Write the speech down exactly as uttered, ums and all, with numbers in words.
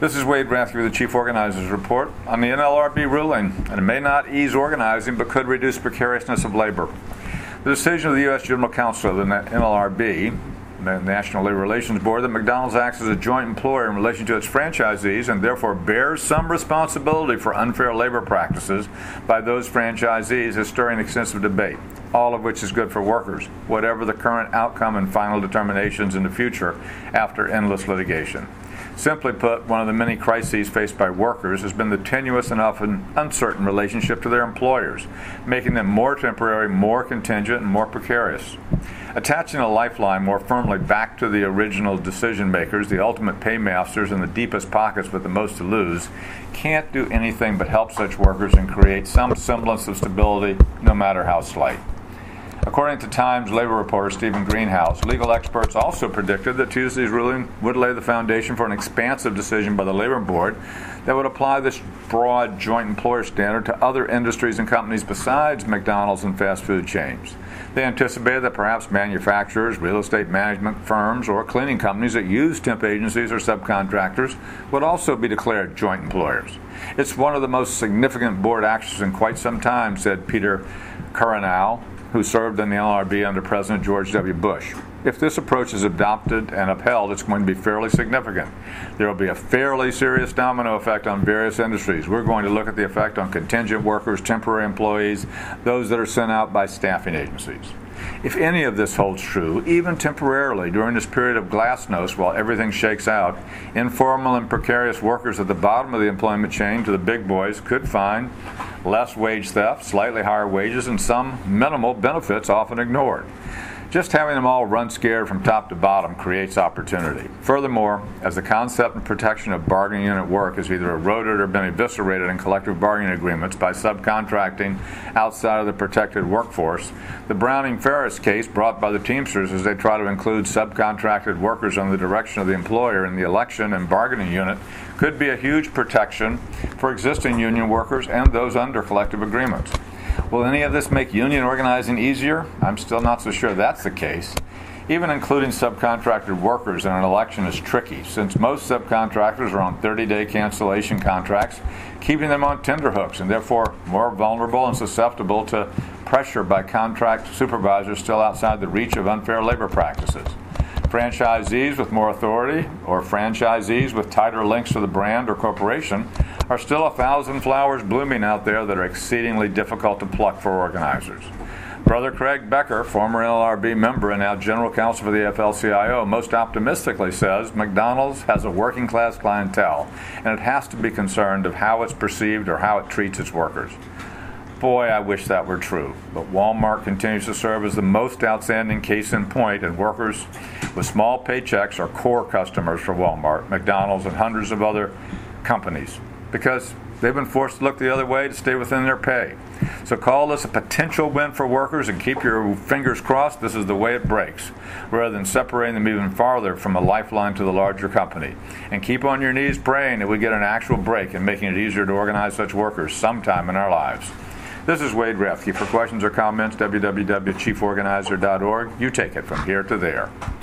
This is Wade Rathke with the Chief Organizer's Report on the N L R B ruling, and it may not ease organizing but could reduce precariousness of labor. The decision of the U S General Counsel of the N L R B, the National Labor Relations Board, that McDonald's acts as a joint employer in relation to its franchisees and therefore bears some responsibility for unfair labor practices by those franchisees is stirring extensive debate, all of which is good for workers, whatever the current outcome and final determinations in the future after endless litigation. Simply put, one of the many crises faced by workers has been the tenuous and often uncertain relationship to their employers, making them more temporary, more contingent, and more precarious. Attaching a lifeline more firmly back to the original decision makers, the ultimate paymasters in the deepest pockets with the most to lose, can't do anything but help such workers and create some semblance of stability, no matter how slight. According to Times labor reporter Stephen Greenhouse, legal experts also predicted that Tuesday's ruling would lay the foundation for an expansive decision by the Labor Board that would apply this broad joint employer standard to other industries and companies besides McDonald's and fast food chains. They anticipated that perhaps manufacturers, real estate management firms, or cleaning companies that use temp agencies or subcontractors would also be declared joint employers. It's one of the most significant board actions in quite some time, said Peter Curanow, who served in the N L R B under President George W. Bush. If this approach is adopted and upheld, it's going to be fairly significant. There will be a fairly serious domino effect on various industries. We're going to look at the effect on contingent workers, temporary employees, those that are sent out by staffing agencies. If any of this holds true, even temporarily during this period of glasnost while everything shakes out, informal and precarious workers at the bottom of the employment chain to the big boys could find less wage theft, slightly higher wages, and some minimal benefits often ignored. Just having them all run scared from top to bottom creates opportunity. Furthermore, as the concept and protection of bargaining unit work has either eroded or been eviscerated in collective bargaining agreements by subcontracting outside of the protected workforce, the Browning-Ferris case brought by the Teamsters as they try to include subcontracted workers under the direction of the employer in the election and bargaining unit could be a huge protection for existing union workers and those under collective agreements. Will any of this make union organizing easier? I'm still not so sure that's the case. Even including subcontracted workers in an election is tricky, since most subcontractors are on thirty-day cancellation contracts, keeping them on tenterhooks and therefore more vulnerable and susceptible to pressure by contract supervisors still outside the reach of unfair labor practices. Franchisees with more authority or franchisees with tighter links to the brand or corporation are still a thousand flowers blooming out there that are exceedingly difficult to pluck for organizers. Brother Craig Becker, former N L R B member and now General Counsel for the A F L C I O, most optimistically says McDonald's has a working class clientele and it has to be concerned of how it's perceived or how it treats its workers. Boy, I wish that were true, but Walmart continues to serve as the most outstanding case in point, and workers with small paychecks are core customers for Walmart, McDonald's, and hundreds of other companies because they've been forced to look the other way to stay within their pay. So call this a potential win for workers and keep your fingers crossed this is the way it breaks, rather than separating them even farther from a lifeline to the larger company. And keep on your knees praying that we get an actual break in making it easier to organize such workers sometime in our lives. This is Wade Rathke. For questions or comments, w w w dot chief organizer dot org. You take it from here to there.